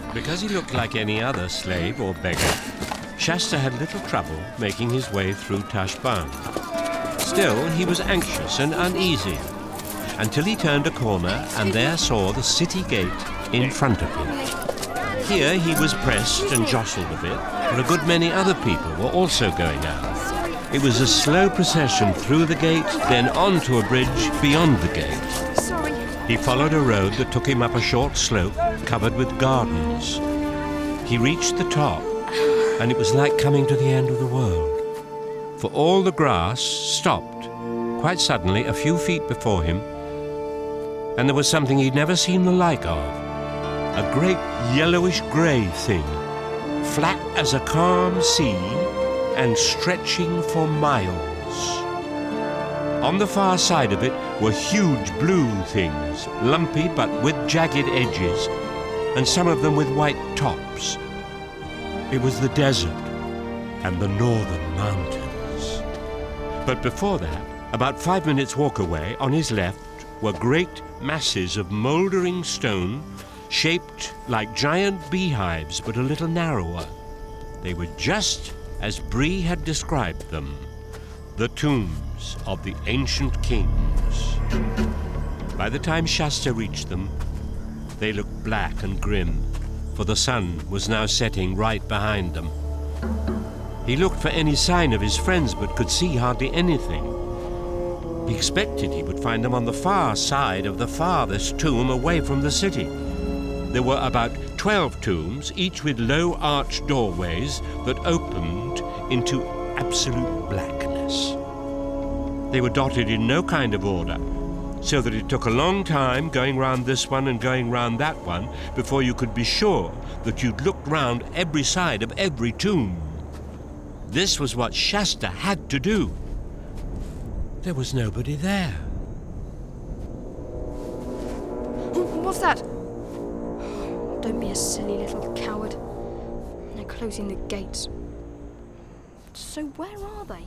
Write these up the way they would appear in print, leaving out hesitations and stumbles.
Because he looked like any other slave or beggar, Shasta had little trouble making his way through Tashbaan. Still, he was anxious and uneasy until he turned a corner and there saw the city gate in front of him. Here he was pressed and jostled a bit, but a good many other people were also going out. It was a slow procession through the gate, then onto a bridge beyond the gate. He followed a road that took him up a short slope covered with gardens. He reached the top, and it was like coming to the end of the world. For all the grass stopped quite suddenly a few feet before him, and there was something he'd never seen the like of. A great yellowish-grey thing, flat as a calm sea and stretching for miles. On the far side of it were huge blue things, lumpy but with jagged edges, and some of them with white tops. It was the desert and the northern mountains. But before that, about 5 minutes' walk away, on his left, were great masses of mouldering stone, shaped like giant beehives, but a little narrower. They were just as Bree had described them, the tombs of the ancient kings. By the time Shasta reached them, they looked black and grim, for the sun was now setting right behind them. He looked for any sign of his friends, but could see hardly anything. He expected he would find them on the far side of the farthest tomb away from the city. There were about 12 tombs, each with low arched doorways that opened into absolute blackness. They were dotted in no kind of order, so that it took a long time going round this one and going round that one before you could be sure that you'd looked round every side of every tomb. This was what Shasta had to do. There was nobody there. What's that? Don't be a silly little coward. They're closing the gates. So where are they?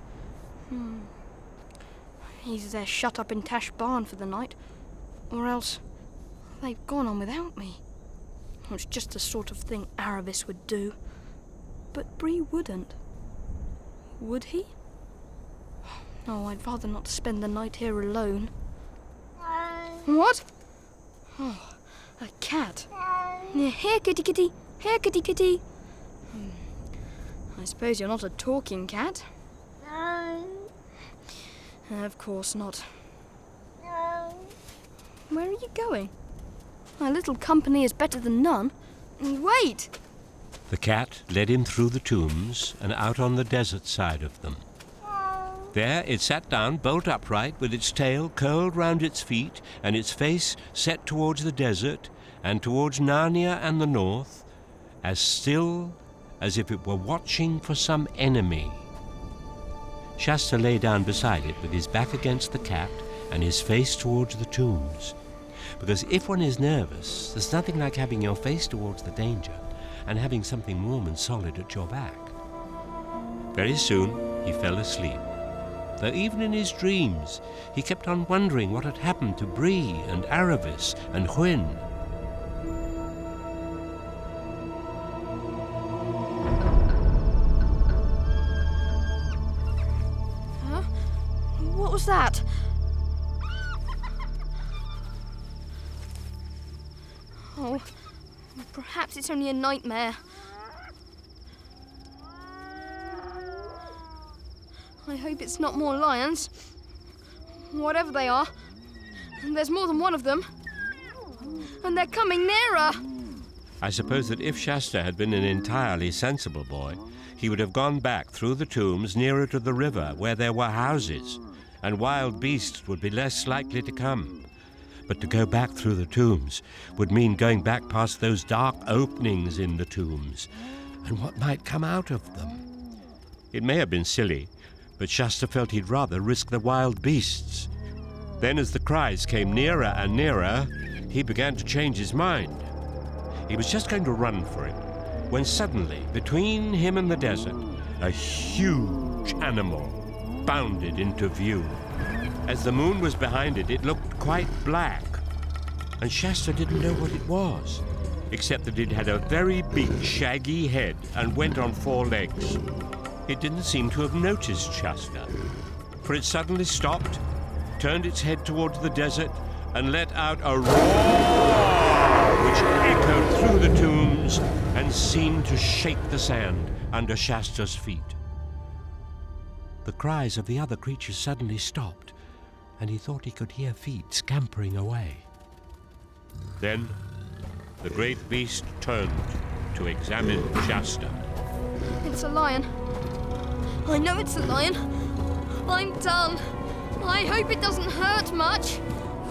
Either they're shut up in Tashbaan for the night, or else they've gone on without me. It's just the sort of thing Aravis would do. But Bree wouldn't. Would he? Oh, I'd rather not spend the night here alone. What? Oh, a cat. Here, kitty kitty. Here, kitty kitty. I suppose you're not a talking cat. Of course not. Where are you going? A little company is better than none. Wait! The cat led him through the tombs and out on the desert side of them. There it sat down bolt upright with its tail curled round its feet and its face set towards the desert and towards Narnia and the north, as still as if it were watching for some enemy. Shasta lay down beside it with his back against the cat and his face towards the tombs. Because if one is nervous, there's nothing like having your face towards the danger and having something warm and solid at your back. Very soon he fell asleep, though even in his dreams he kept on wondering what had happened to Bree and Aravis and Hwyn. Huh? What was that? Oh, perhaps it's only a nightmare. I hope it's not more lions. Whatever they are, there's more than one of them. And they're coming nearer. I suppose that if Shasta had been an entirely sensible boy, he would have gone back through the tombs nearer to the river where there were houses, and wild beasts would be less likely to come. But to go back through the tombs would mean going back past those dark openings in the tombs, and what might come out of them. It may have been silly, but Shasta felt he'd rather risk the wild beasts. Then as the cries came nearer and nearer, he began to change his mind. He was just going to run for it, when suddenly, between him and the desert, a huge animal bounded into view. As the moon was behind it, it looked quite black, and Shasta didn't know what it was. except that it had a very big, shaggy head and went on 4 legs. It didn't seem to have noticed Shasta, for it suddenly stopped, turned its head towards the desert, and let out a roar which echoed through the tombs and seemed to shake the sand under Shasta's feet. The cries of the other creatures suddenly stopped, and he thought he could hear feet scampering away. Then the great beast turned to examine Shasta. It's a lion. I know it's a lion. I'm done. I hope it doesn't hurt much.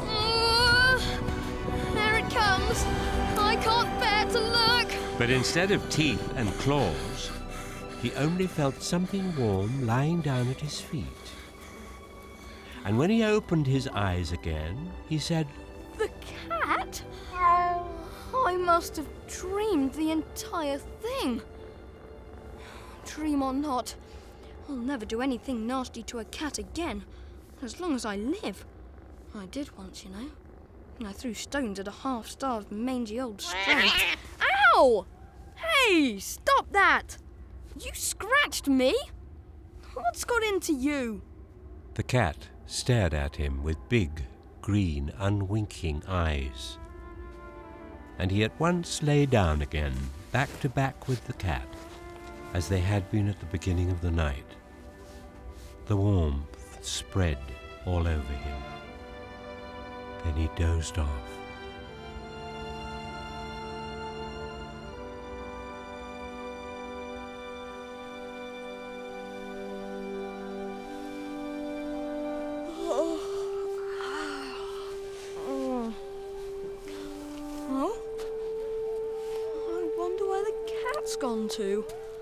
There it comes. I can't bear to look. But instead of teeth and claws, he only felt something warm lying down at his feet. And when he opened his eyes again, he said, The cat? I must have dreamed the entire thing. Dream or not, I'll never do anything nasty to a cat again, as long as I live. I did once, you know. I threw stones at a half-starved, mangy old stray. Ow! Hey, stop that! You scratched me! What's got into you? The cat stared at him with big, green, unwinking eyes. And he at once lay down again, back to back with the cat, as they had been at the beginning of the night. The warmth spread all over him. Then he dozed off. Gone to.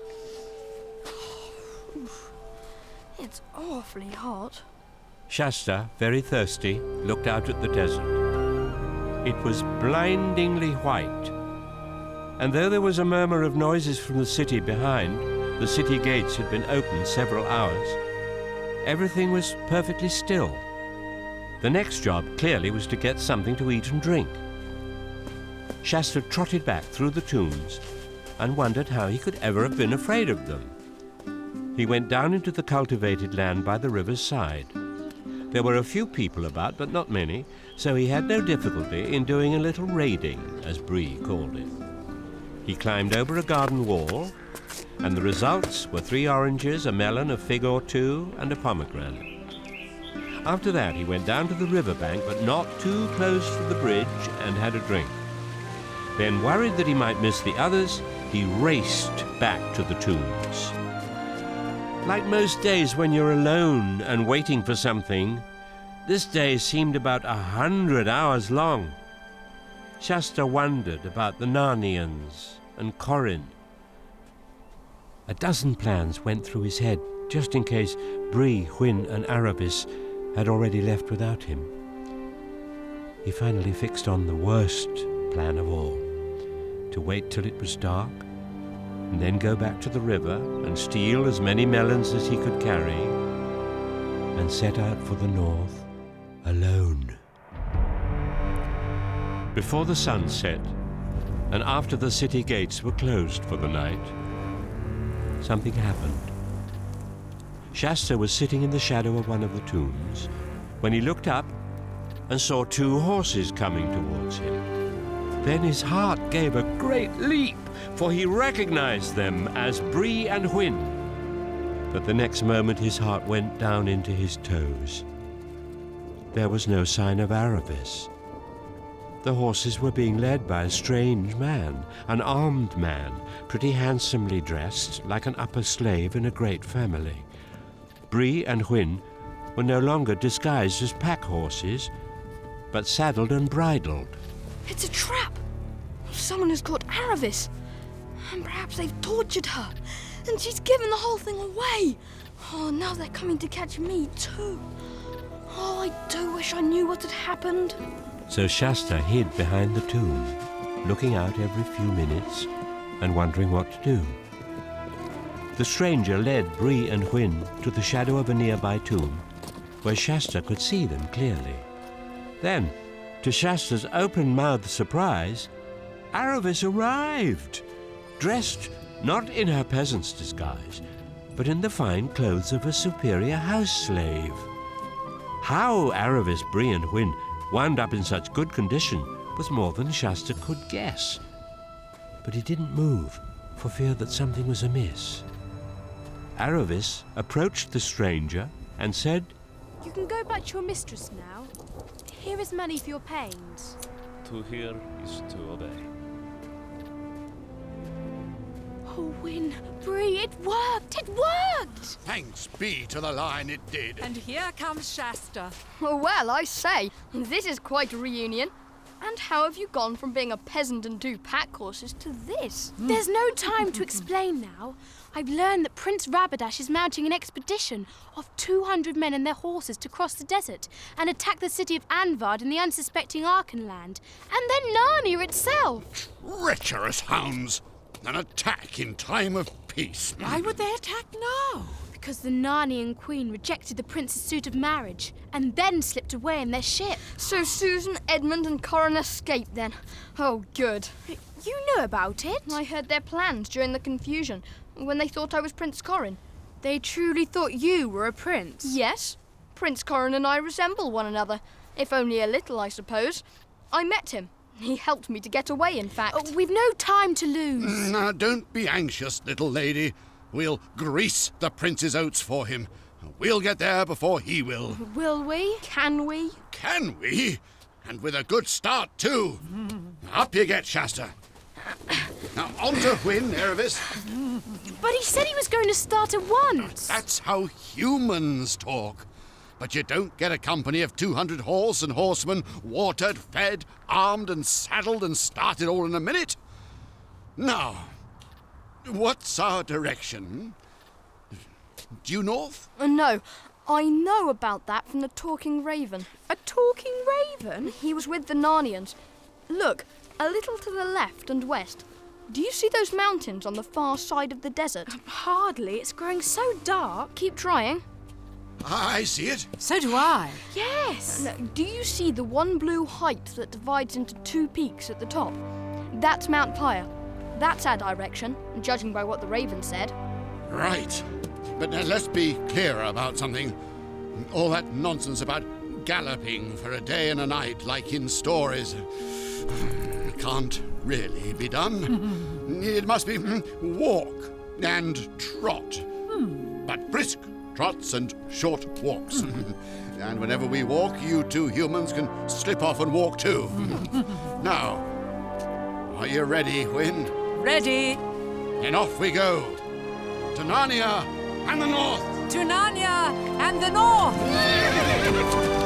It's awfully hot. Shasta, very thirsty, looked out at the desert. It was blindingly white, and though there was a murmur of noises from the city behind, the city gates had been open several hours, everything was perfectly still. The next job clearly was to get something to eat and drink. Shasta trotted back through the tombs and wondered how he could ever have been afraid of them. He went down into the cultivated land by the river's side. There were a few people about, but not many, so he had no difficulty in doing a little raiding, as Bree called it. He climbed over a garden wall, and the results were 3 oranges, a melon, a fig or 2, and a pomegranate. After that, he went down to the riverbank, but not too close to the bridge, and had a drink. Then, worried that he might miss the others, he raced back to the tombs. Like most days when you're alone and waiting for something, this day seemed about 100 hours long. Shasta wondered about the Narnians and Corin. A dozen plans went through his head, just in case Bree, Hwin, and Aravis had already left without him. He finally fixed on the worst plan of all: to wait till it was dark, and then go back to the river and steal as many melons as he could carry, and set out for the north alone. Before the sun set, and after the city gates were closed for the night, something happened. Shasta was sitting in the shadow of one of the tombs when he looked up and saw 2 horses coming towards him. Then his heart gave a great leap, for he recognized them as Bree and Hwin. But the next moment his heart went down into his toes. There was no sign of Aravis. The horses were being led by a strange man, an armed man, pretty handsomely dressed, like an upper slave in a great family. Bree and Hwin were no longer disguised as pack horses, but saddled and bridled. It's a trap! Someone has caught Aravis, and perhaps they've tortured her, and she's given the whole thing away. Oh, now they're coming to catch me too. Oh, I do wish I knew what had happened. So Shasta hid behind the tomb, looking out every few minutes and wondering what to do. The stranger led Bree and Hwin to the shadow of a nearby tomb, where Shasta could see them clearly. Then, to Shasta's open-mouthed surprise, Aravis arrived, dressed not in her peasant's disguise, but in the fine clothes of a superior house slave. How Aravis, Bree and Hwin wound up in such good condition was more than Shasta could guess. But he didn't move, for fear that something was amiss. Aravis approached the stranger and said, "You can go back to your mistress now. Here is money for your pains." To hear is to obey. Oh, Hwin, Bree, it worked! It worked! Thanks be to the line it did. And here comes Shasta. Oh, well, I say, this is quite a reunion. And how have you gone from being a peasant and 2 pack horses to this? There's no time to explain now. I've learned that Prince Rabadash is mounting an expedition of 200 men and their horses to cross the desert and attack the city of Anvard in the unsuspecting Archenland, and then Narnia itself. Treacherous hounds! An attack in time of peace. Why would they attack now? Because the Narnian queen rejected the prince's suit of marriage and then slipped away in their ship. So Susan, Edmund and Corin escaped then. Oh, good. You know about it. I heard their plans during the confusion, when they thought I was Prince Corin. They truly thought you were a prince. Yes, Prince Corin and I resemble one another, if only a little, I suppose. I met him. He helped me to get away, in fact. Oh, we've no time to lose. Now, don't be anxious, little lady. We'll grease the prince's oats for him. We'll get there before he will. Will we? Can we? Can we? And with a good start, too. Up you get, Shasta. Now, on to Hwin, Aravis. But he said he was going to start at once. That's how humans talk. But you don't get a company of 200 horse and horsemen watered, fed, armed and saddled and started all in a minute. Now, what's our direction? Due north? No, I know about that from the Talking Raven. A talking raven? He was with the Narnians. Look, a little to the left and west. Do you see those mountains on the far side of the desert? Hardly. It's growing so dark. Keep trying. I see it. So do I. Yes. Now, do you see the one blue height that divides into 2 peaks at the top? That's Mount Pyre. That's our direction, judging by what the Raven said. Right. But now let's be clear about something. All that nonsense about galloping for a day and a night like in stories can't really be done. It must be walk and trot. But brisk trots and short walks. And whenever we walk, you 2 humans can slip off and walk too. Now, are you ready, Hwin? Ready. Then off we go. To Narnia and the north. To Narnia and the north.